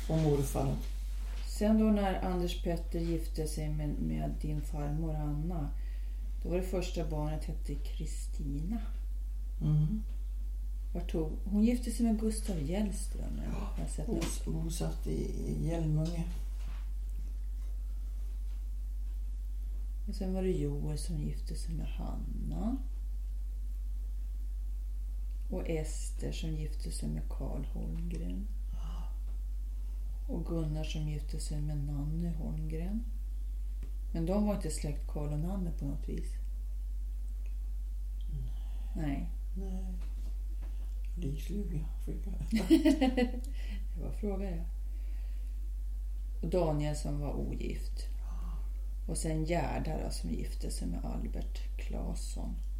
och morfar. Sen då när Anders Petter gifte sig med din farmor Anna, då var det första barnet hette Kristina. Mm. Hon gifte sig med Gustav Hjellström. Hon satt i Hjälmunge. Och sen var det Joel som gifte sig med Hanna. Och Ester som gifte sig med Karl Holmgren. Och Gunnar som gifte sig med Nanne Holmgren. Men de var inte släkt Karl och Nanne på något vis. Nej. Liksluga flicka. Det var fråga jag. Och Daniel som var ogift. Och sen Gerda som gifte sig med Albert Claesson.